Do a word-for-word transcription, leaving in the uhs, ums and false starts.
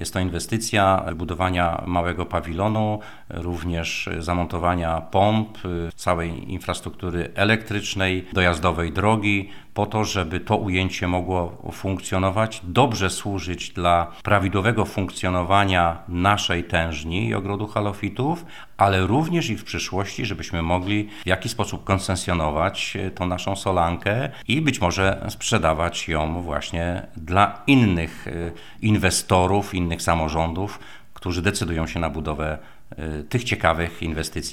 Jest to inwestycja budowania małego pawilonu, również zamontowania pomp, całej infrastruktury elektrycznej, dojazdowej drogi, po to, żeby to ujęcie mogło funkcjonować, dobrze służyć dla prawidłowego funkcjonowania naszej tężni i ogrodu halofitów, ale również i w przyszłości, żebyśmy mogli w jakiś sposób koncesjonować tą naszą solankę i być może sprzedawać ją właśnie dla innych inwestorów, innych samorządów, którzy decydują się na budowę tych ciekawych inwestycji